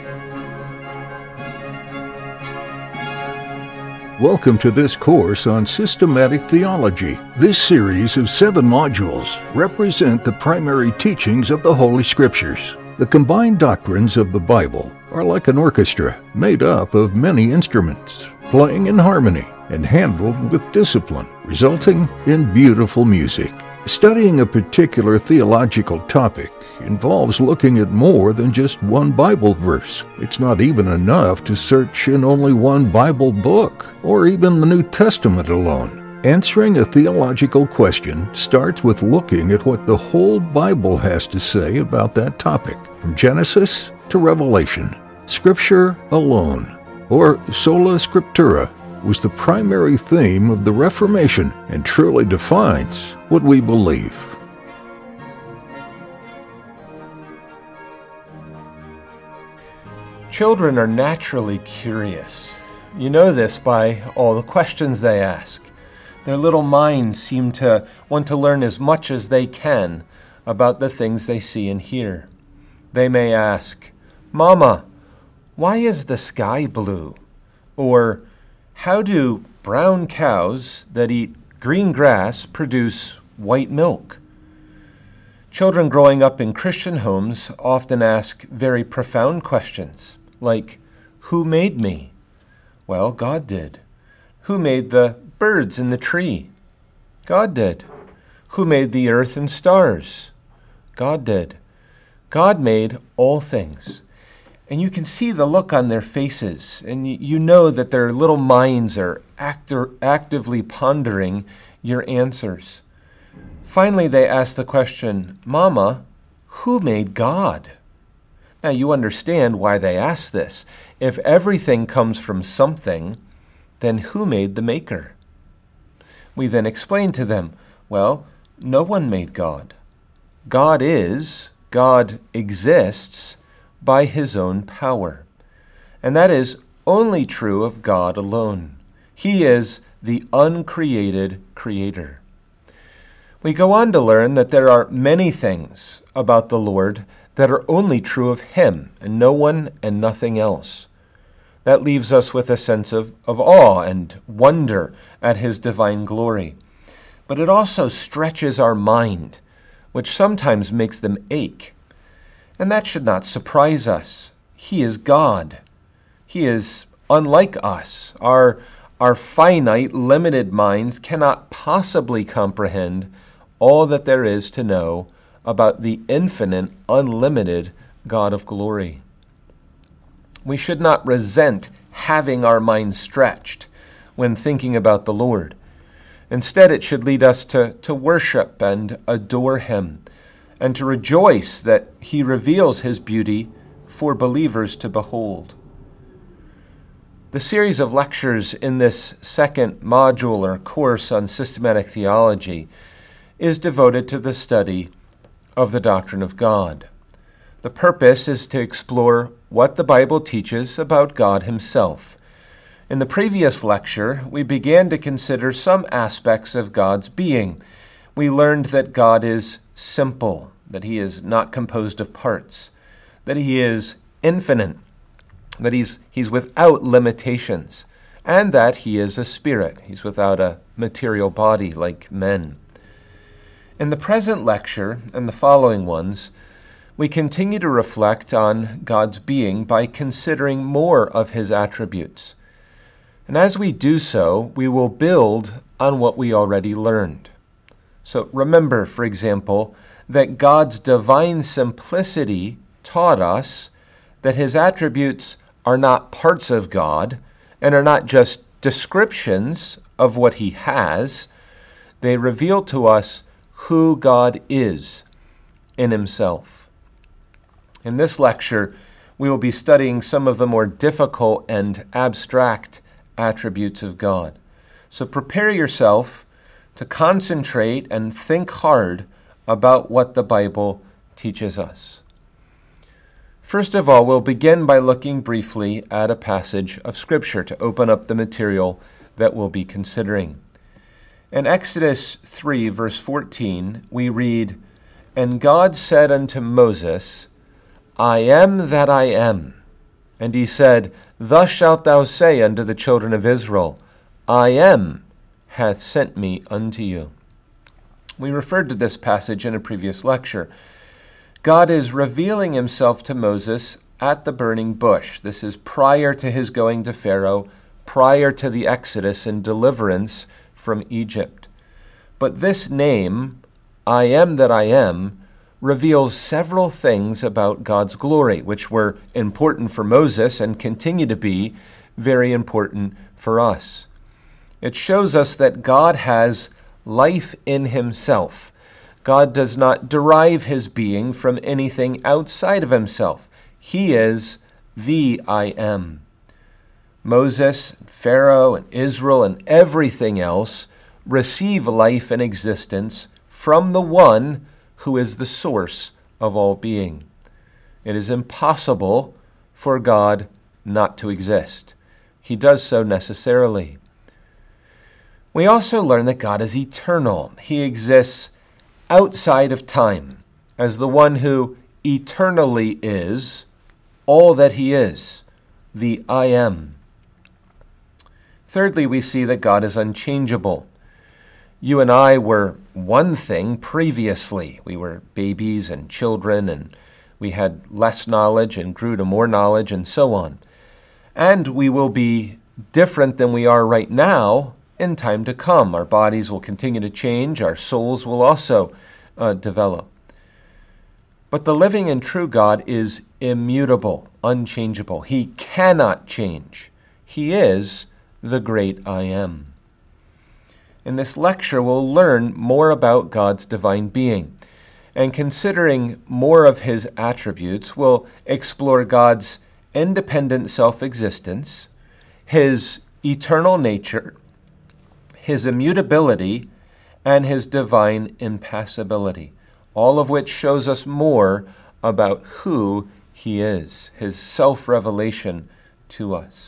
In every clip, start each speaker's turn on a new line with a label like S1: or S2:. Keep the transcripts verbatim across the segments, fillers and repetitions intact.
S1: Welcome to this course on systematic theology. This series of seven modules represent the primary teachings of the Holy Scriptures. The combined doctrines of the Bible are like an orchestra made up of many instruments, playing in harmony and handled with discipline, resulting in beautiful music. Studying a particular theological topic involves looking at more than just one Bible verse. It's not even enough to search in only one Bible book, or even the New Testament alone. Answering a theological question starts with looking at what the whole Bible has to say about that topic, from Genesis to Revelation. Scripture alone, or sola scriptura, was the primary theme of the Reformation and truly defines what we believe.
S2: Children are naturally curious. You know this by all the questions they ask. Their little minds seem to want to learn as much as they can about the things they see and hear. They may ask, "Mama, why is the sky blue?" Or, "How do brown cows that eat green grass produce white milk?" Children growing up in Christian homes often ask very profound questions, like, "Who made me?" Well, God did. "Who made the birds in the tree?" God did. "Who made the earth and stars?" God did. God made all things. And you can see the look on their faces, and you know that their little minds are actor, actively pondering your answers. Finally, they ask the question, "Mama, who made God?" Now, you understand why they ask this. If everything comes from something, then who made the maker? We then explain to them, well, no one made God. God is, God exists, by his own power. And that is only true of God alone. He is the uncreated creator. We go on to learn that there are many things about the Lord that are only true of him and no one and nothing else. That leaves us with a sense of, of awe and wonder at his divine glory. But it also stretches our mind, which sometimes makes them ache. And that should not surprise us. He is God. He is unlike us. Our, our finite, limited minds cannot possibly comprehend all that there is to know about the infinite, unlimited God of glory. We should not resent having our minds stretched when thinking about the Lord. Instead, it should lead us to, to worship and adore him, and to rejoice that he reveals his beauty for believers to behold. The series of lectures in this second module or course on systematic theology is devoted to the study of the doctrine of God. The purpose is to explore what the Bible teaches about God himself. In the previous lecture, we began to consider some aspects of God's being. We learned that God is simple, that he is not composed of parts, that he is infinite, that he's, he's without limitations, and that he is a spirit. He's without a material body like men. In the present lecture and the following ones, we continue to reflect on God's being by considering more of his attributes. And as we do so, we will build on what we already learned. So remember, for example, that God's divine simplicity taught us that his attributes are not parts of God and are not just descriptions of what he has. They reveal to us who God is in himself. In this lecture, we will be studying some of the more difficult and abstract attributes of God. So prepare yourself to concentrate and think hard about what the Bible teaches us. First of all, we'll begin by looking briefly at a passage of Scripture to open up the material that we'll be considering. In Exodus three, verse fourteen, we read, "And God said unto Moses, I am that I am. And he said, Thus shalt thou say unto the children of Israel, I am hath sent me unto you. We referred to this passage in a previous lecture. God is revealing himself to Moses at the burning bush. This is prior to his going to Pharaoh, prior to the Exodus and deliverance from Egypt. But this name, I am that I am, reveals several things about God's glory, which were important for Moses and continue to be very important for us. It shows us that God has life in himself. God does not derive his being from anything outside of himself. He is the I am. Moses, Pharaoh, and Israel, and everything else receive life and existence from the one who is the source of all being. It is impossible for God not to exist. He does so necessarily. We also learn that God is eternal. He exists outside of time as the one who eternally is all that he is, the I am. Thirdly, we see that God is unchangeable. You and I were one thing previously. We were babies and children, and we had less knowledge and grew to more knowledge and so on. And we will be different than we are right now in time to come. Our bodies will continue to change. Our souls will also uh, develop. But the living and true God is immutable, unchangeable. He cannot change. He is the great I am. In this lecture, we'll learn more about God's divine being. And considering more of his attributes, we'll explore God's independent self-existence, his eternal nature, his immutability, and his divine impassibility, all of which shows us more about who he is, his self-revelation to us.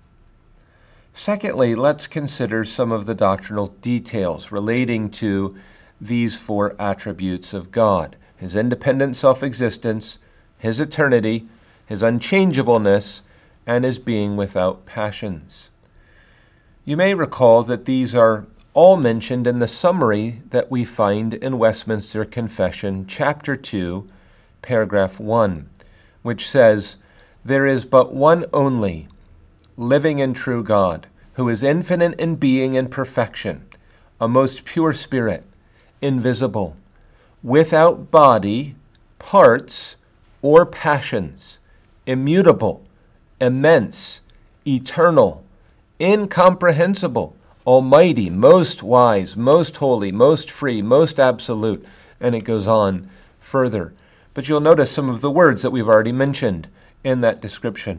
S2: Secondly, let's consider some of the doctrinal details relating to these four attributes of God: his independent self-existence, his eternity, his unchangeableness, and his being without passions. You may recall that these are all mentioned in the summary that we find in Westminster Confession, chapter two, paragraph one, which says, There is but one only, living and true God, who is infinite in being and perfection, a most pure spirit, invisible, without body, parts, or passions, immutable, immense, eternal, incomprehensible, almighty, most wise, most holy, most free, most absolute, and it goes on further. But you'll notice some of the words that we've already mentioned in that description.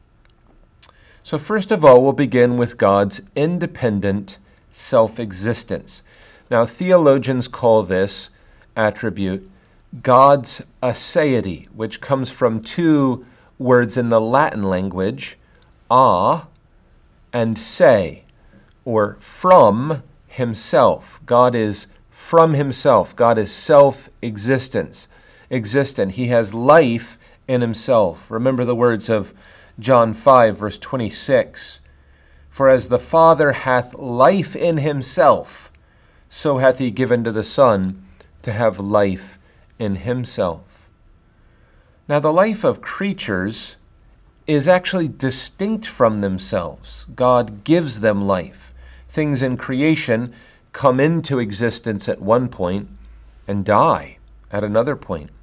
S2: So first of all, we'll begin with God's independent self-existence. Now, theologians call this attribute God's aseity, which comes from two words in the Latin language, a and se, or from himself. God is from himself. God is self-existence, existent. He has life in himself. Remember the words of John five, verse twenty-six, For as the Father hath life in himself, so hath he given to the Son to have life in himself. Now, the life of creatures is actually distinct from themselves. God gives them life. Things in creation come into existence at one point and die at another point.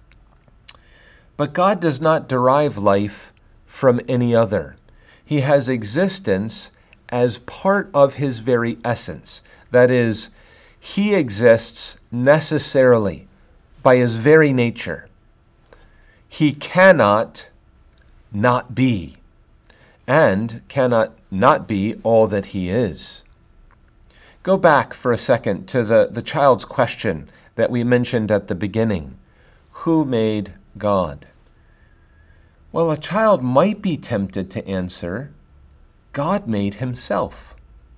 S2: But God does not derive life from any other. He has existence as part of his very essence. That is, he exists necessarily by his very nature. He cannot not be, and cannot not be all that he is. Go back for a second to the, the child's question that we mentioned at the beginning. Who made God? Well, a child might be tempted to answer, God made himself.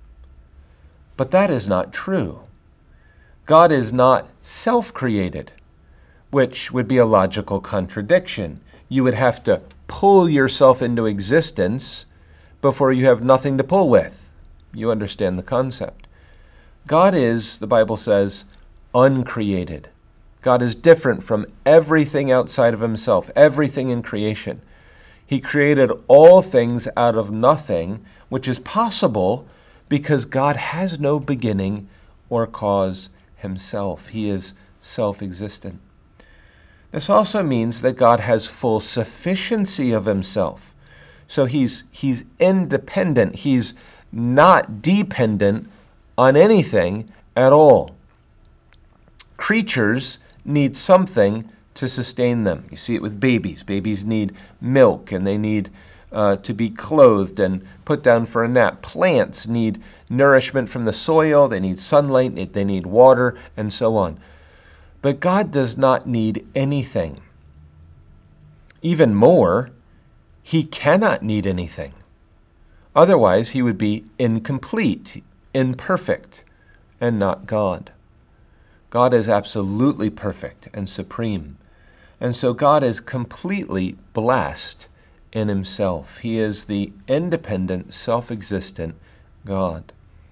S2: But that is not true. God is not self-created, which would be a logical contradiction. You would have to pull yourself into existence before you have nothing to pull with. You understand the concept. God is, the Bible says, uncreated. God is different from everything outside of himself, everything in creation. He created all things out of nothing, which is possible because God has no beginning or cause himself. He is self-existent. This also means that God has full sufficiency of himself. So he's, he's independent. He's not dependent on anything at all. Creatures need something to sustain them. You see it with babies. Babies need milk, and they need uh, to be clothed and put down for a nap. Plants need nourishment from the soil. They need sunlight. They need water, and so on. But God does not need anything. Even more, he cannot need anything. Otherwise, he would be incomplete, imperfect, and not God. God is absolutely perfect and supreme. And so God is completely blessed in himself. He is the independent, self-existent God.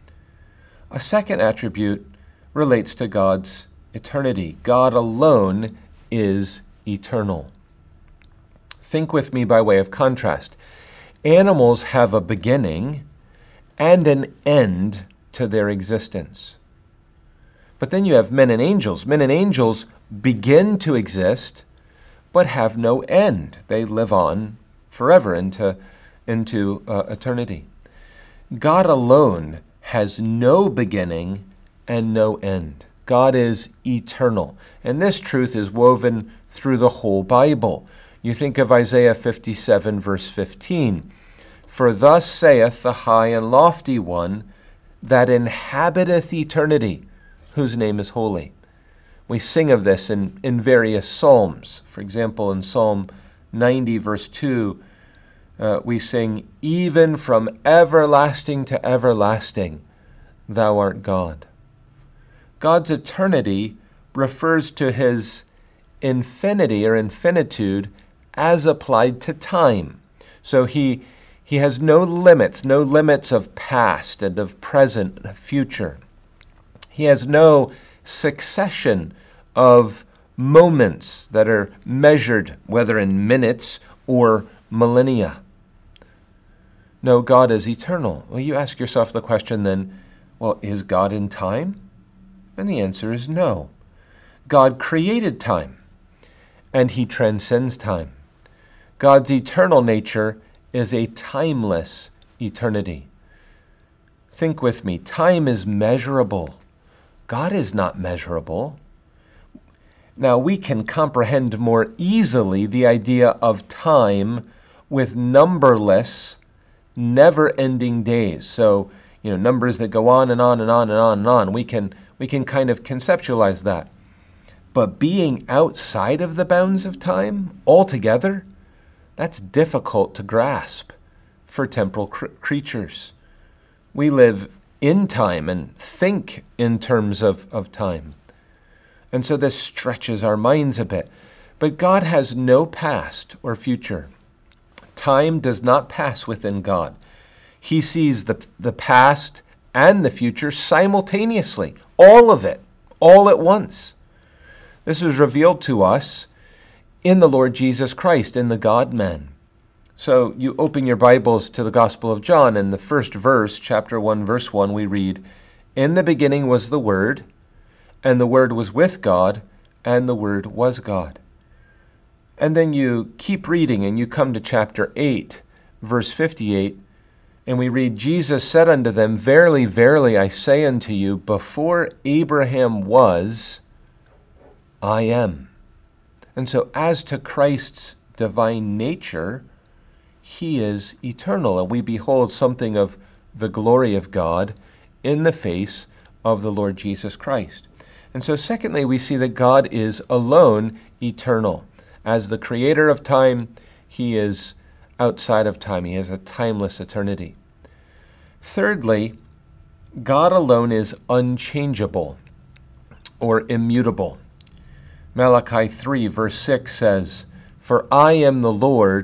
S2: A second attribute relates to God's eternity. God alone is eternal. Think with me by way of contrast. Animals have a beginning and an end to their existence. But then you have men and angels. Men and angels begin to exist, but have no end. They live on forever into, into uh, eternity. God alone has no beginning and no end. God is eternal. And this truth is woven through the whole Bible. You think of Isaiah fifty-seven, verse fifteen. For thus saith the high and lofty one that inhabiteth eternity, whose name is holy. We sing of this in, in various psalms. For example, in Psalm ninety, verse two, uh, we sing, even from everlasting to everlasting, thou art God. God's eternity refers to his infinity or infinitude as applied to time. So he, he has no limits, no limits of past and of present and of future. He has no succession of moments that are measured, whether in minutes or millennia. No, God is eternal. Well, you ask yourself the question then, well, is God in time? And the answer is no. God created time, and he transcends time. God's eternal nature is a timeless eternity. Think with me. Time is measurable. God is not measurable. Now, we can comprehend more easily the idea of time with numberless, never-ending days. So, you know, numbers that go on and on and on and on and on. We can, we can kind of conceptualize that. But being outside of the bounds of time altogether, that's difficult to grasp for temporal cr- creatures. We live in time and think in terms of, of time. And so this stretches our minds a bit. But God has no past or future. Time does not pass within God. He sees the, the past and the future simultaneously, all of it, all at once. This is revealed to us in the Lord Jesus Christ, in the God-man. So you open your Bibles to the Gospel of John, and the first verse, chapter one, verse one, we read, in the beginning was the Word, and the Word was with God, and the Word was God. And then you keep reading, and you come to chapter eight, verse fifty-eight, and we read, Jesus said unto them, verily, verily, I say unto you, before Abraham was, I am. And so as to Christ's divine nature, he is eternal, and we behold something of the glory of God in the face of the Lord Jesus Christ. And so secondly, we see that God is alone eternal. As the creator of time, he is outside of time. He has a timeless eternity. Thirdly, God alone is unchangeable or immutable. Malachi three, verse six says, for I am the Lord,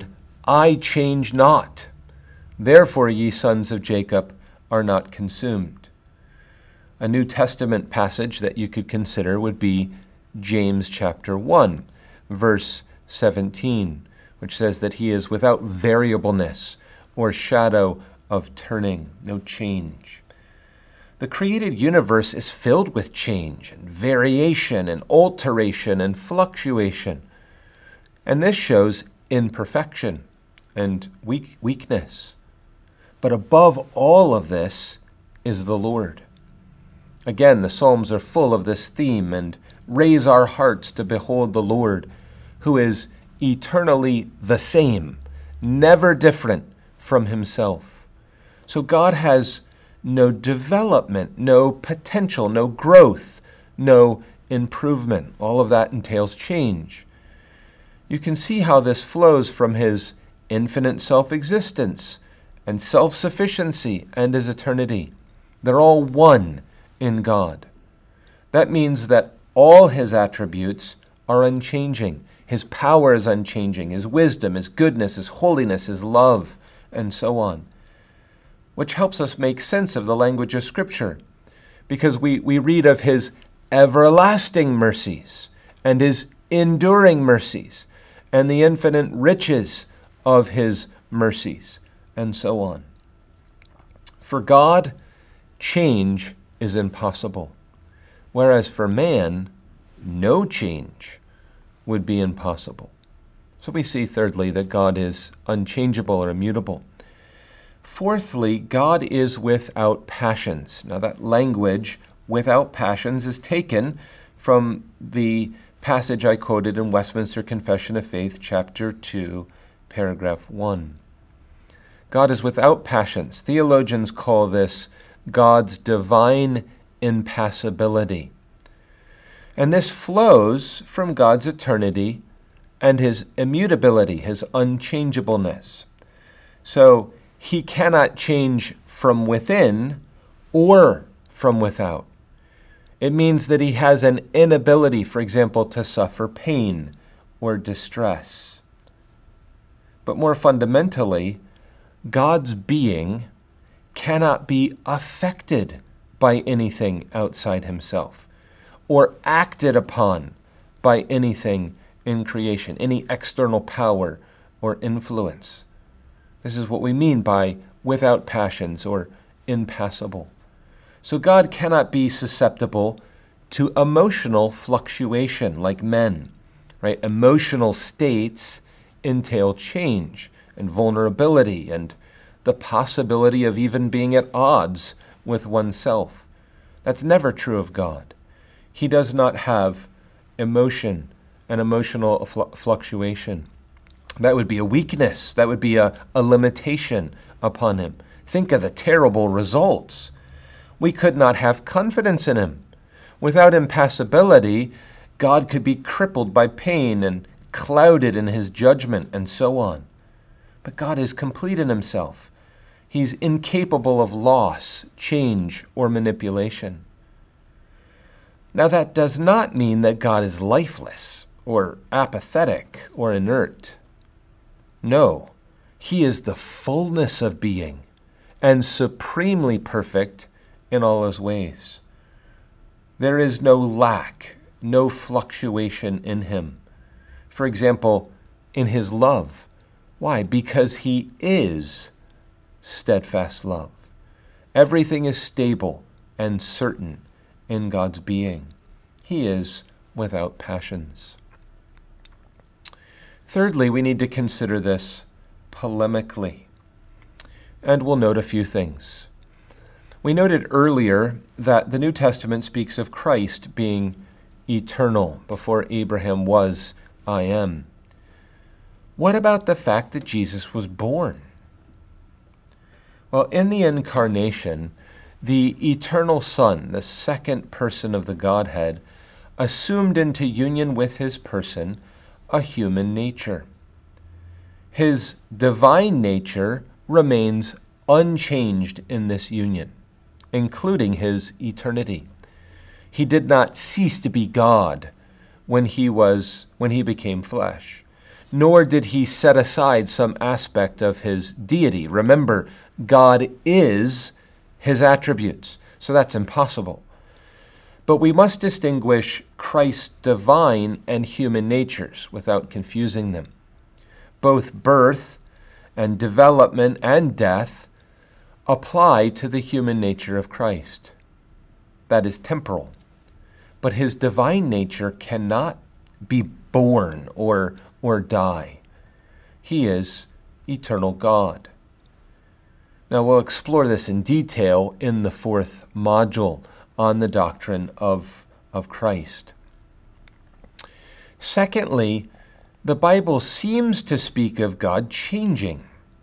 S2: I change not. Therefore, ye sons of Jacob are not consumed. A New Testament passage that you could consider would be James chapter one, verse seventeen, which says that he is without variableness or shadow of turning, no change. The created universe is filled with change and variation and alteration and fluctuation. And this shows imperfection and weak, weakness. But above all of this is the Lord. Again, the Psalms are full of this theme and raise our hearts to behold the Lord, who is eternally the same, never different from himself. So God has no development, no potential, no growth, no improvement. All of that entails change. You can see how this flows from his infinite self-existence and self-sufficiency and his eternity. They're all one in God. That means that all his attributes are unchanging. His power is unchanging, his wisdom, his goodness, his holiness, his love, and so on. Which helps us make sense of the language of Scripture, because we, we read of his everlasting mercies and his enduring mercies and the infinite riches of his mercies, and so on. For God, change is impossible, whereas for man, no change would be impossible. So we see, thirdly, that God is unchangeable or immutable. Fourthly, God is without passions. Now that language, without passions, is taken from the passage I quoted in Westminster Confession of Faith, chapter two, paragraph one. God is without passions. Theologians call this God's divine impassibility. And this flows from God's eternity and his immutability, his unchangeableness. So he cannot change from within or from without. It means that he has an inability, for example, to suffer pain or distress. But more fundamentally, God's being cannot be affected by anything outside himself or acted upon by anything in creation, any external power or influence. This is what we mean by without passions or impassible. So God cannot be susceptible to emotional fluctuation like men, right? Emotional states entail change and vulnerability and the possibility of even being at odds with oneself. That's never true of God. He does not have emotion and emotional fl- fluctuation. That would be a weakness. That would be a, a limitation upon him. Think of the terrible results. We could not have confidence in him. Without impassibility, God could be crippled by pain and clouded in his judgment and so on. But God is complete in himself. He's incapable of loss, change, or manipulation. Now that does not mean that God is lifeless or apathetic or inert. No, he is the fullness of being and supremely perfect in all his ways. There is no lack, no fluctuation in him. For example, in his love. Why? Because he is steadfast love. Everything is stable and certain in God's being. He is without passions. Thirdly, we need to consider this polemically. And we'll note a few things. We noted earlier that the New Testament speaks of Christ being eternal. Before Abraham was, I am. What about the fact that Jesus was born? Well, in the incarnation, the eternal Son, the second person of the Godhead, assumed into union with his person a human nature. His divine nature remains unchanged in this union, including his eternity. He did not cease to be God when he was when he became flesh, nor did he set aside some aspect of his deity. Remember, God is his attributes, so that's impossible. But we must distinguish Christ's divine and human natures without confusing them. Both birth and development and death apply to the human nature of Christ. That is temporal. But his divine nature cannot be born or, or die. He is eternal God. Now we'll explore this in detail in the fourth module on the doctrine of, of Christ. Secondly, the Bible seems to speak of God changing.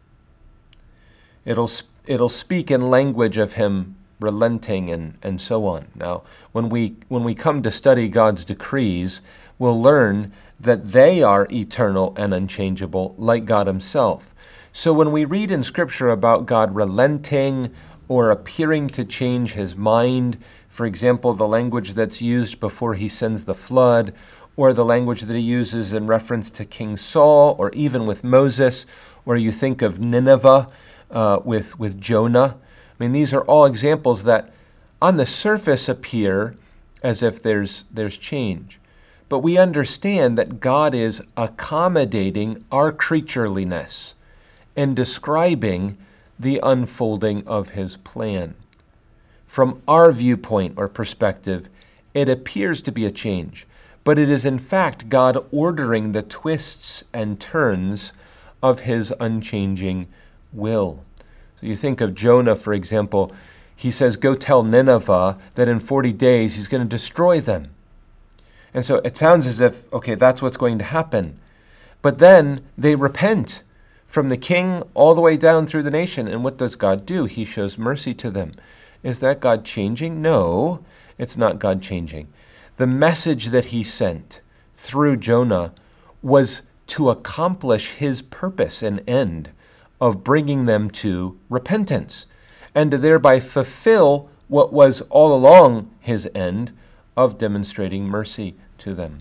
S2: It'll, it'll speak in language of him relenting and, and so on. Now, when we, when we come to study God's decrees, we'll learn that they are eternal and unchangeable, like God himself. So when we read in Scripture about God relenting or appearing to change his mind, for example, the language that's used before he sends the flood, or the language that he uses in reference to King Saul, or even with Moses, or you think of Nineveh uh, with, with Jonah. I mean, these are all examples that on the surface appear as if there's, there's change. But we understand that God is accommodating our creatureliness and describing the unfolding of his plan. From our viewpoint or perspective, it appears to be a change, but it is in fact God ordering the twists and turns of his unchanging will. So you think of Jonah, for example. He says, go tell Nineveh that in forty days he's going to destroy them. And so it sounds as if, okay, that's what's going to happen. But then they repent from the king all the way down through the nation. And what does God do? He shows mercy to them. Is that God changing? No, it's not God changing. The message that he sent through Jonah was to accomplish his purpose and end of bringing them to repentance, and to thereby fulfill what was all along his end of demonstrating mercy to them.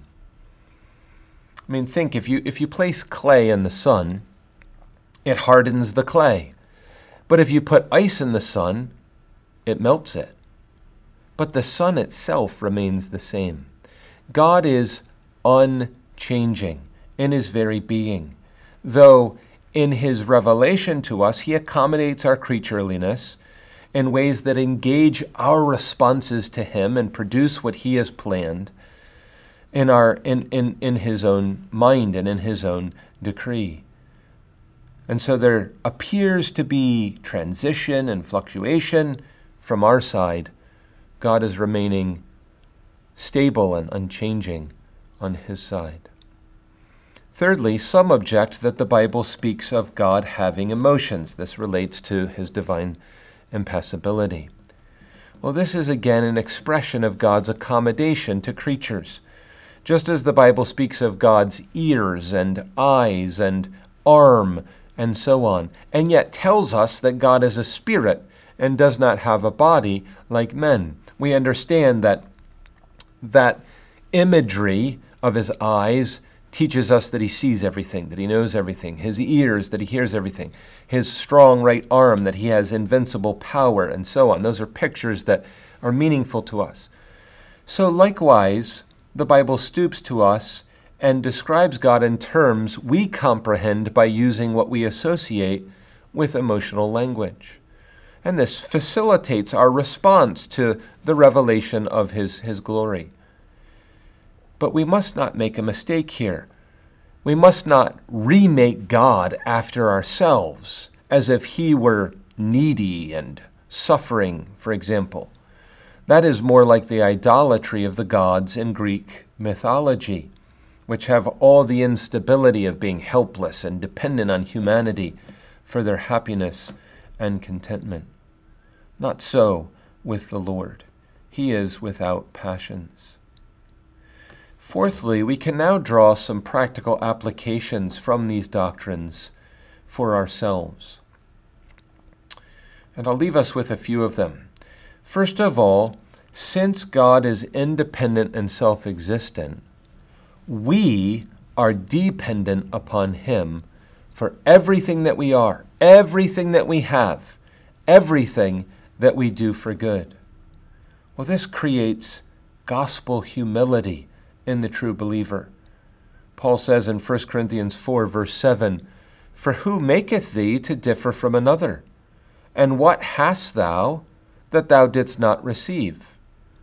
S2: I mean, think, if you if you place clay in the sun, it hardens the clay. But if you put ice in the sun, it melts it. But the sun itself remains the same. God is unchanging in his very being, though in his revelation to us, he accommodates our creatureliness in ways that engage our responses to him and produce what he has planned in, our, in, in, in his own mind and in his own decree. And so there appears to be transition and fluctuation from our side. God is remaining stable and unchanging on his side. Thirdly, some object that the Bible speaks of God having emotions. This relates to his divine impassibility. Well, this is again an expression of God's accommodation to creatures. Just as the Bible speaks of God's ears and eyes and arm and so on, and yet tells us that God is a spirit and does not have a body like men. We understand that that imagery of his eyes teaches us that he sees everything, that he knows everything, his ears, that he hears everything, his strong right arm, that he has invincible power, and so on. Those are pictures that are meaningful to us. So likewise, the Bible stoops to us and describes God in terms we comprehend by using what we associate with emotional language. And this facilitates our response to the revelation of his, his glory. But we must not make a mistake here. We must not remake God after ourselves, as if he were needy and suffering, for example. That is more like the idolatry of the gods in Greek mythology, which have all the instability of being helpless and dependent on humanity for their happiness and contentment. Not so with the Lord. He is without passions. Fourthly, we can now draw some practical applications from these doctrines for ourselves. And I'll leave us with a few of them. First of all, since God is independent and self-existent, we are dependent upon him for everything that we are, everything that we have, everything that we do for good. Well, this creates gospel humility in the true believer. Paul says in First Corinthians four, verse seven, "For who maketh thee to differ from another? And what hast thou that thou didst not receive?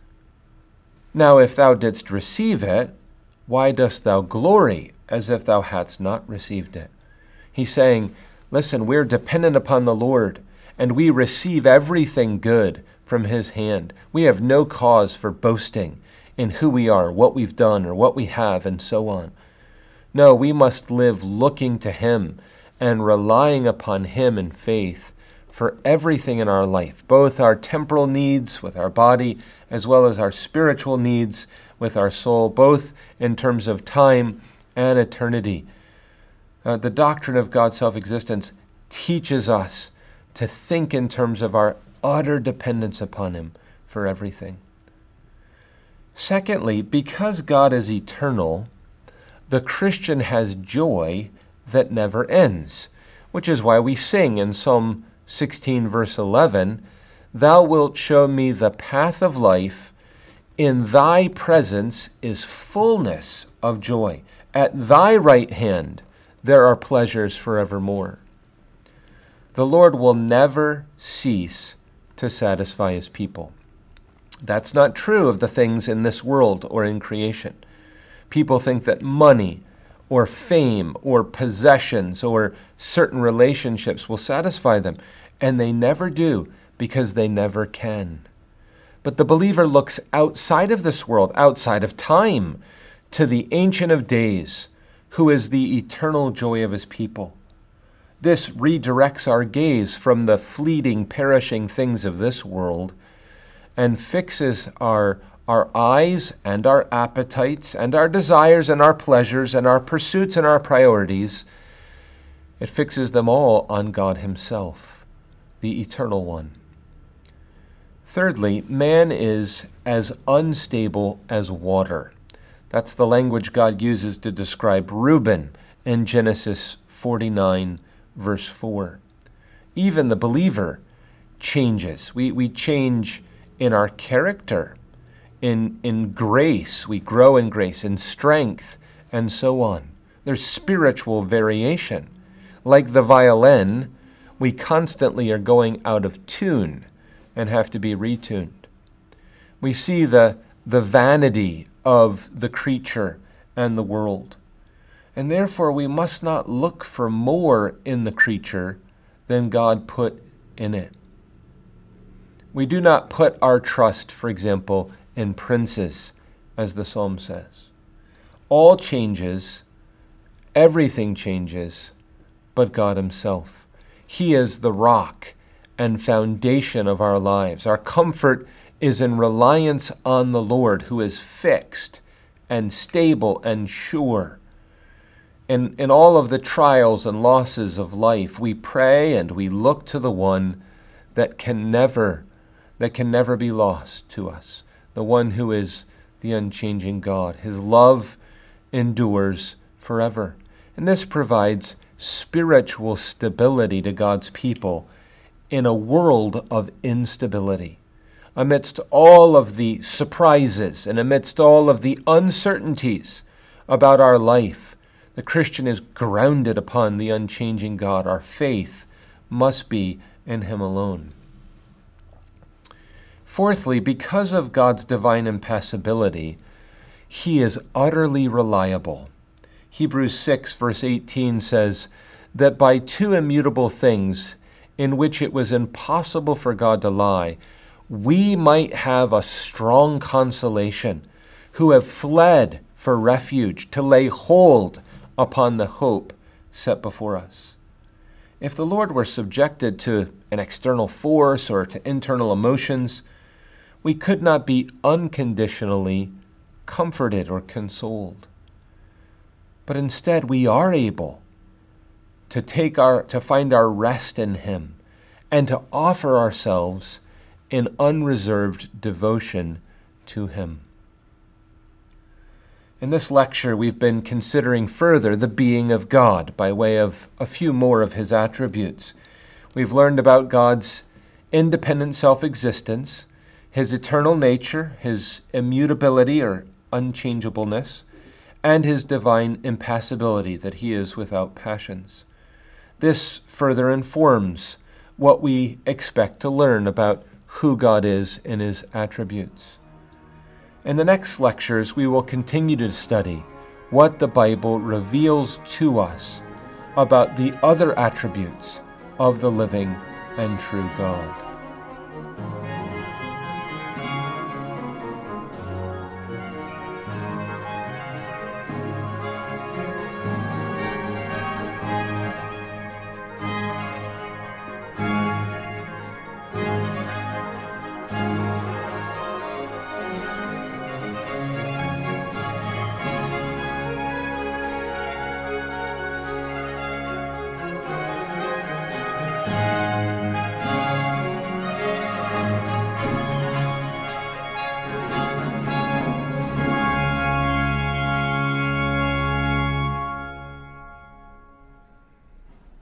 S2: Now if thou didst receive it, why dost thou glory as if thou hadst not received it?" He's saying, listen, we're dependent upon the Lord, and we receive everything good from his hand. We have no cause for boasting in who we are, what we've done, or what we have, and so on. No, we must live looking to him and relying upon him in faith for everything in our life, both our temporal needs with our body, as well as our spiritual needs with our soul, both in terms of time and eternity. Uh, the doctrine of God's self-existence teaches us to think in terms of our utter dependence upon him for everything. Secondly, because God is eternal, the Christian has joy that never ends, which is why we sing in Psalm sixteen, verse eleven, "Thou wilt show me the path of life. In thy presence is fullness of joy. At thy right hand there are pleasures forevermore." The Lord will never cease to satisfy his people. That's not true of the things in this world or in creation. People think that money or fame or possessions or certain relationships will satisfy them, and they never do because they never can. But the believer looks outside of this world, outside of time, to the Ancient of Days, who is the eternal joy of his people. This redirects our gaze from the fleeting, perishing things of this world and fixes our, our eyes and our appetites and our desires and our pleasures and our pursuits and our priorities. It fixes them all on God himself, the Eternal One. Thirdly, man is as unstable as water. That's the language God uses to describe Reuben in Genesis forty-nine, verse four. Even the believer changes. We, we change in our character, in, in grace. We grow in grace, in strength, and so on. There's spiritual variation. Like the violin, we constantly are going out of tune and have to be retuned. We see the, the vanity of the creature and the world. And therefore we must not look for more in the creature than God put in it. We do not put our trust, for example, in princes, as the psalm says. All changes, everything changes, but God himself. He is the rock and foundation of our lives. Our comfort is in reliance on the Lord, who is fixed and stable and sure. In, in all of the trials and losses of life, we pray and we look to the one that can never, that can never be lost to us, the one who is the unchanging God. His love endures forever. And this provides spiritual stability to God's people in a world of instability. Amidst all of the surprises and amidst all of the uncertainties about our life, the Christian is grounded upon the unchanging God. Our faith must be in him alone. Fourthly, because of God's divine impassibility, he is utterly reliable. Hebrews six, verse eighteen says that by two immutable things in which it was impossible for God to lie, we might have a strong consolation, who have fled for refuge to lay hold upon the hope set before us. If the Lord were subjected to an external force or to internal emotions, we could not be unconditionally comforted or consoled. But instead, we are able to take our, to find our rest in him and to offer ourselves in unreserved devotion to him. In this lecture, we've been considering further the being of God by way of a few more of his attributes. We've learned about God's independent self-existence, his eternal nature, his immutability or unchangeableness, and his divine impassibility, that he is without passions. This further informs what we expect to learn about who God is and his attributes. In the next lectures, we will continue to study what the Bible reveals to us about the other attributes of the living and true God.